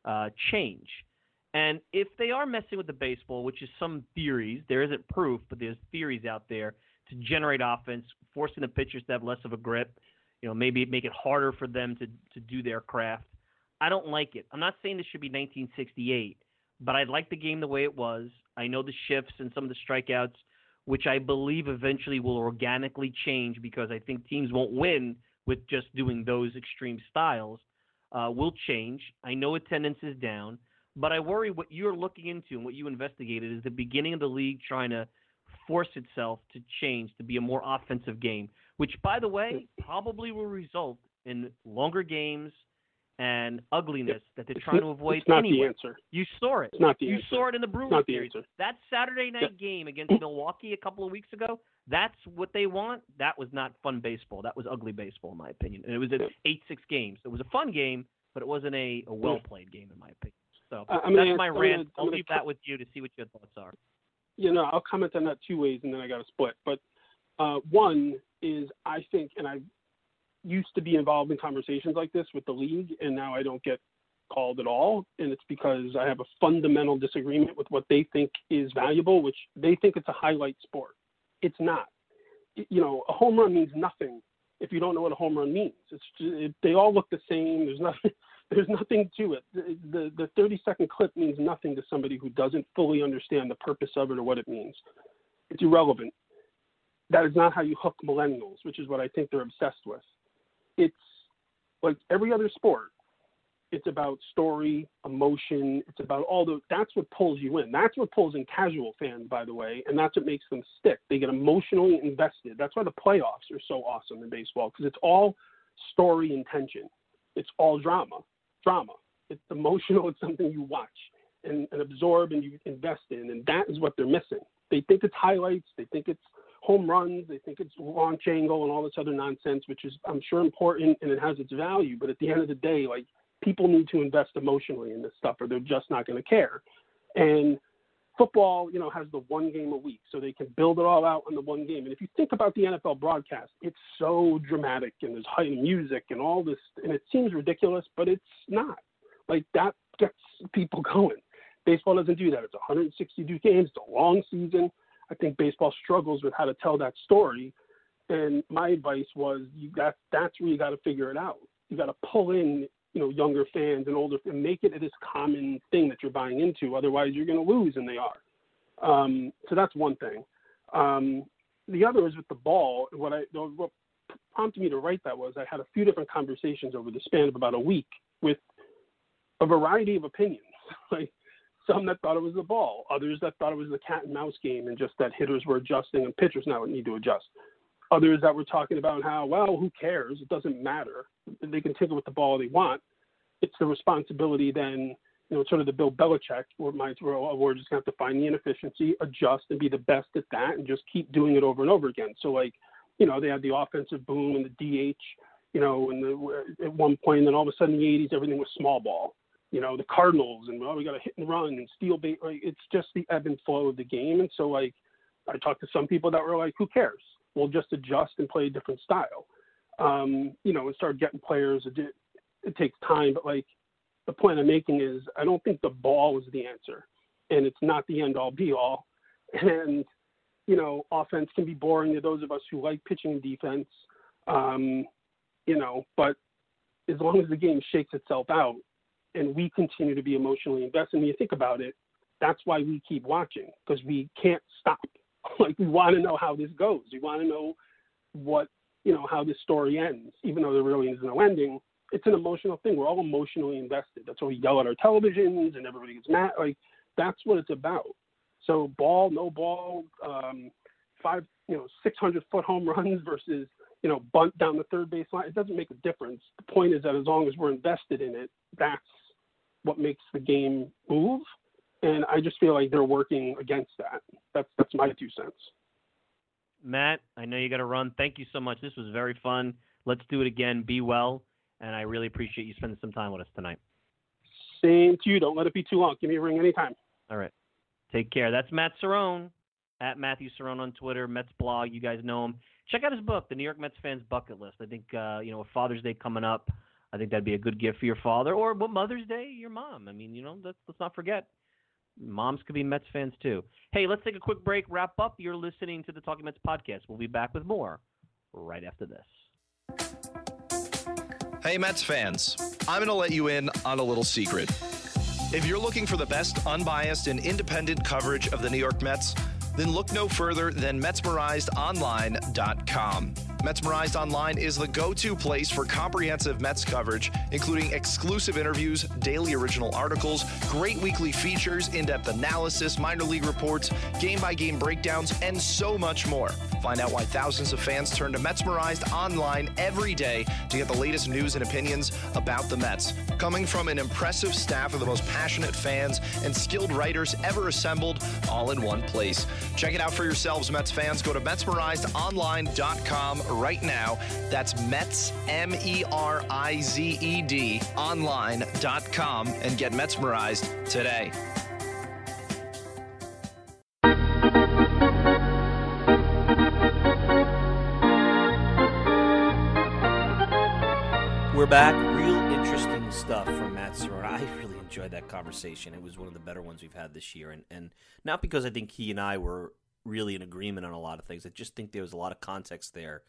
change. And if they are messing with the baseball, which is some theories, there isn't proof, but there's theories out there to generate offense, forcing the pitchers to have less of a grip, maybe make it harder for them to do their craft. I don't like it. I'm not saying this should be 1968, but I like the game the way it was. I know the shifts and some of the strikeouts, which I believe eventually will organically change because I think teams won't win with just doing those extreme styles, will change. I know attendance is down, but I worry what you're looking into and what you investigated is the beginning of the league trying to force itself to change to be a more offensive game, which, by the way, probably will result in longer games and ugliness that they're trying to avoid anyway. The answer. You saw it. It's not the you answer. saw it in the Brewers not the series. Answer. That Saturday night game against Milwaukee a couple of weeks ago, that's what they want. That was not fun baseball. That was ugly baseball, in my opinion. And it was 8-6 games. It was a fun game, but it wasn't a well-played game, in my opinion. So that's my rant. I'll leave that with you to see what your thoughts are. I'll comment on that two ways, and then I got to split. But one is, I think, and I used to be involved in conversations like this with the league, and now I don't get called at all. And it's because I have a fundamental disagreement with what they think is valuable, which they think it's a highlight sport. It's not. A home run means nothing if you don't know what a home run means. They all look the same. There's nothing to it. The 30-second clip means nothing to somebody who doesn't fully understand the purpose of it or what it means. It's irrelevant. That is not how you hook millennials, which is what I think they're obsessed with. It's like every other sport. It's about story, emotion. It's about that's what pulls you in. That's what pulls in casual fans, by the way, and that's what makes them stick. They get emotionally invested. That's why the playoffs are so awesome in baseball, because it's all story and tension. It's all drama. It's emotional. It's something you watch and absorb and you invest in, and that is what they're missing. They think it's highlights. They think it's home runs. They think it's launch angle and all this other nonsense, which is, I'm sure, important and it has its value. But at the end of the day, like, people need to invest emotionally in this stuff or they're just not going to care. And football, has the one game a week, so they can build it all out on the one game. And if you think about the NFL broadcast, it's so dramatic and there's high music and all this, and it seems ridiculous, but it's not. Like, that gets people going. Baseball doesn't do that. It's 162 games. It's a long season. I think baseball struggles with how to tell that story. And my advice was, that's where you got to figure it out. You got to pull in, younger fans and older, and make it this common thing that you're buying into. Otherwise, you're going to lose, and they are. So that's one thing. The other is with the ball. What prompted me to write that was I had a few different conversations over the span of about a week with a variety of opinions. Like, some that thought it was the ball, others that thought it was the cat and mouse game, and just that hitters were adjusting and pitchers now would need to adjust. Others that were talking about how, well, who cares? It doesn't matter. They can tinker with the ball they want. It's the responsibility then, sort of the Bill Belichick, where we're just going to have to find the inefficiency, adjust, and be the best at that, and just keep doing it over and over again. So, like, they had the offensive boom and the DH, at one point, and then all of a sudden in the 80s, everything was small ball. The Cardinals, and we got to hit and run and steal bait. Right? It's just the ebb and flow of the game. And so, like, I talked to some people that were like, who cares? We'll just adjust and play a different style. and start getting players. It takes time, but like the point I'm making is I don't think the ball is the answer, and it's not the end all be all. And offense can be boring to those of us who like pitching and defense, but as long as the game shakes itself out and we continue to be emotionally invested, and you think about it, that's why we keep watching, because we can't stop. Like, we want to know how this goes. We want to know how this story ends, even though there really is no ending. It's an emotional thing. We're all emotionally invested. That's why we yell at our televisions and everybody gets mad. Like, that's what it's about. So ball, no ball, 600-foot home runs versus, bunt down the third base line. It doesn't make a difference. The point is that as long as we're invested in it, that's what makes the game move. And I just feel like they're working against that. That's my 2 cents. Matt, I know you got to run. Thank you so much. This was very fun. Let's do it again. Be well. And I really appreciate you spending some time with us tonight. Same to you. Don't let it be too long. Give me a ring anytime. All right. Take care. That's Matt Cerrone, at Matthew Cerrone on Twitter, Mets blog. You guys know him. Check out his book, The New York Mets Fans Bucket List. I think, with Father's Day coming up, I think that'd be a good gift for your father, or Mother's Day, your mom. I mean, let's not forget. Moms could be Mets fans too. Hey, let's take a quick break, wrap up. You're listening to the Talking Mets podcast. We'll be back with more right after this. Hey, Mets fans, I'm going to let you in on a little secret. If you're looking for the best unbiased and independent coverage of the New York Mets, then look no further than MetsmerizedOnline.com. Metsmerized Online is the go-to place for comprehensive Mets coverage, including exclusive interviews, daily original articles, great weekly features, in-depth analysis, minor league reports, game-by-game breakdowns, and so much more. Find out why thousands of fans turn to Metsmerized Online every day to get the latest news and opinions about the Mets. Coming from an impressive staff of the most passionate fans and skilled writers ever assembled, all in one place. Check it out for yourselves, Mets fans. Go to MetsmerizedOnline.com right now. That's Mets, MERIZED, online.com, and get Metsmerized today. We're back. Real interesting stuff from Matt Cerrone. I really enjoyed that conversation. It was one of the better ones we've had this year. And not because I think he and I were really in agreement on a lot of things. I just think there was a lot of context there.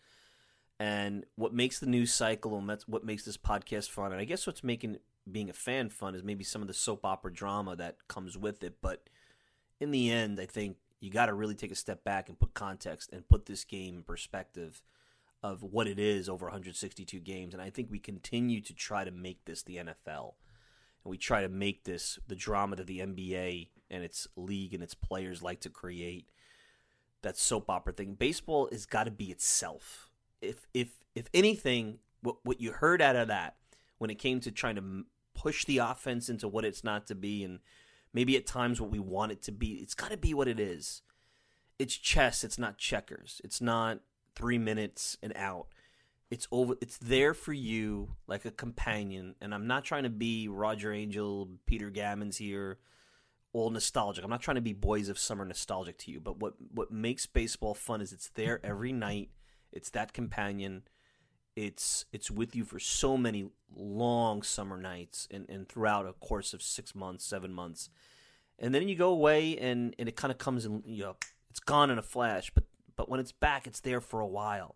And what makes the news cycle and what makes this podcast fun, and I guess what's making being a fan fun, is maybe some of the soap opera drama that comes with it. But in the end, I think you got to really take a step back and put context and put this game in perspective of what it is over 162 games. And I think we continue to try to make this the NFL. And we try to make this the drama that the NBA and its league and its players like to create, that soap opera thing. Baseball has got to be itself. If anything, what you heard out of that when it came to trying to push the offense into what it's not to be, and maybe at times what we want it to be, it's got to be what it is. It's chess. It's not checkers. It's not 3 minutes and out. It's over. It's there for you like a companion. And I'm not trying to be Roger Angel, Peter Gammons here, all nostalgic. I'm not trying to be Boys of Summer nostalgic to you. But what makes baseball fun is it's there every night. It's that companion. It's with you for so many long summer nights and throughout a course of 6 months, 7 months. And then you go away and it kind of comes in, it's gone in a flash. But when it's back, it's there for a while.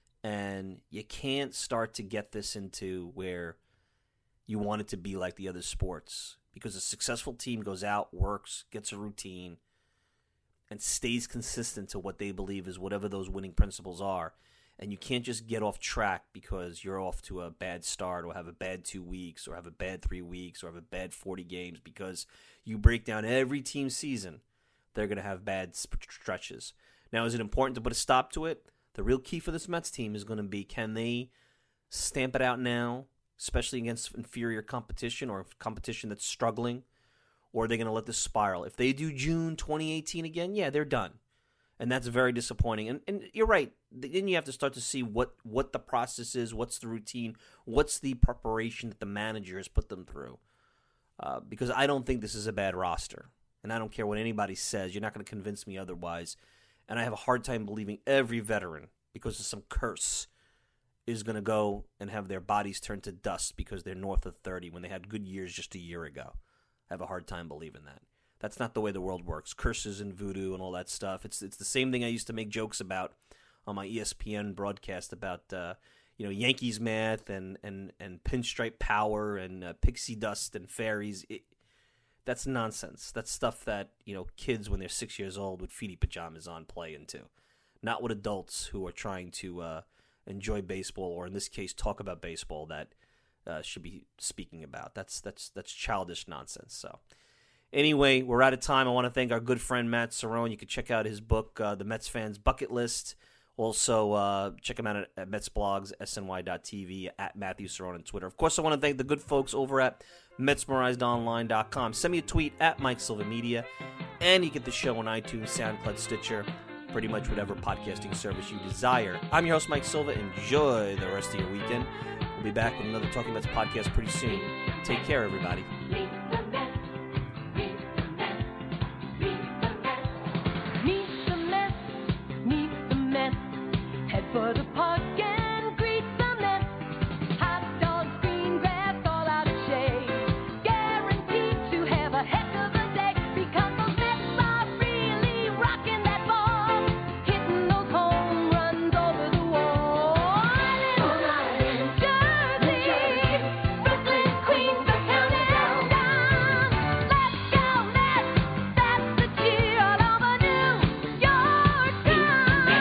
And you can't start to get this into where you want it to be like the other sports. Because a successful team goes out, works, gets a routine, and stays consistent to what they believe is whatever those winning principles are. And you can't just get off track because you're off to a bad start or have a bad 2 weeks or have a bad 3 weeks or have a bad 40 games because you break down every team's season. They're going to have bad stretches. Now, is it important to put a stop to it? The real key for this Mets team is going to be, can they stamp it out now, especially against inferior competition or competition that's struggling, or are they going to let this spiral? If they do June 2018 again, yeah, they're done. And that's very disappointing. And you're right. Then you have to start to see what the process is, what's the routine, what's the preparation that the manager has put them through. Because I don't think this is a bad roster. And I don't care what anybody says. You're not going to convince me otherwise. And I have a hard time believing every veteran, because of some curse, is going to go and have their bodies turn to dust because they're north of 30 when they had good years just a year ago. I have a hard time believing that. That's not the way the world works. Curses and voodoo and all that stuff. It's the same thing I used to make jokes about on my ESPN broadcast about Yankees math and pinstripe power and pixie dust and fairies. That's nonsense. That's stuff that kids when they're 6 years old with feety pajamas on play into. Not what adults who are trying to enjoy baseball, or in this case, talk about baseball, that should be speaking about. That's childish nonsense. So, anyway, we're out of time. I want to thank our good friend Matt Cerrone. You can check out his book, The Mets Fans Bucket List. Also, check him out at MetsBlogs, SNY.TV, at Matthew Cerrone on Twitter. Of course, I want to thank the good folks over at MetsmerizedOnline.com. Send me a tweet at Mike Silva Media, and you get the show on iTunes, SoundCloud, Stitcher, pretty much whatever podcasting service you desire. I'm your host, Mike Silva. Enjoy the rest of your weekend. We'll be back with another Talking Mets podcast pretty soon. Take care, everybody. For the park and greet the Mets. Hot dogs, green grass, all out of shade. Guaranteed to have a heck of a day because those Mets are really rocking that ball, hitting those home runs over the wall. Long Island, Jersey, Brooklyn, Queens, the counting down. Let's go Mets, that's the cheer all over New York town.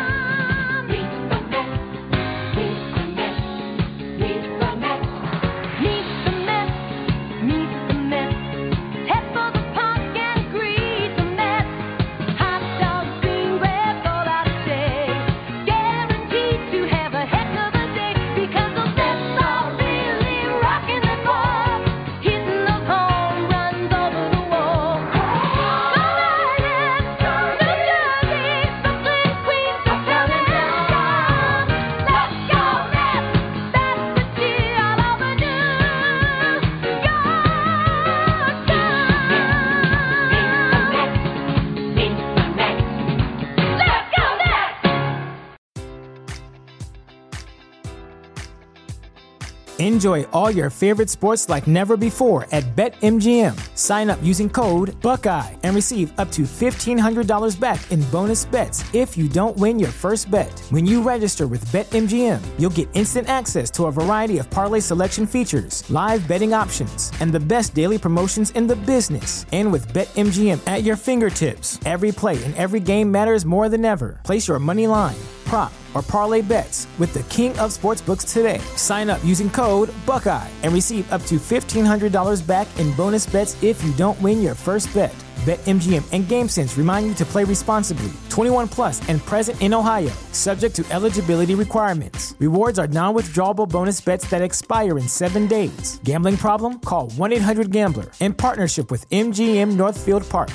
Enjoy all your favorite sports like never before at BetMGM. Sign up using code Buckeye and receive up to $1,500 back in bonus bets if you don't win your first bet. When you register with BetMGM, you'll get instant access to a variety of parlay selection features, live betting options, and the best daily promotions in the business. And with BetMGM at your fingertips, every play and every game matters more than ever. Place your money line, prop, or parlay bets with the king of sportsbooks today. Sign up using code Buckeye and receive up to $1,500 back in bonus bets if you don't win your first bet. BetMGM and GameSense remind you to play responsibly. 21 plus and present in Ohio, subject to eligibility requirements. Rewards are non-withdrawable bonus bets that expire in 7 days. Gambling problem? Call 1-800-GAMBLER. In partnership with MGM Northfield Park.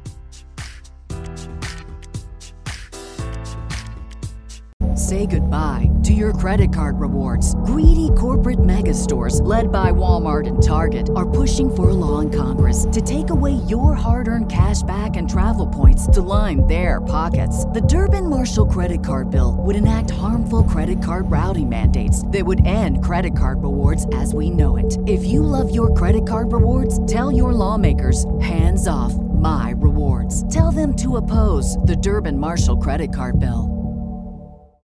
Say goodbye to your credit card rewards. Greedy corporate mega stores, led by Walmart and Target, are pushing for a law in Congress to take away your hard-earned cash back and travel points to line their pockets. The Durbin-Marshall credit card bill would enact harmful credit card routing mandates that would end credit card rewards as we know it. If you love your credit card rewards, tell your lawmakers, hands off my rewards. Tell them to oppose the Durbin-Marshall credit card bill.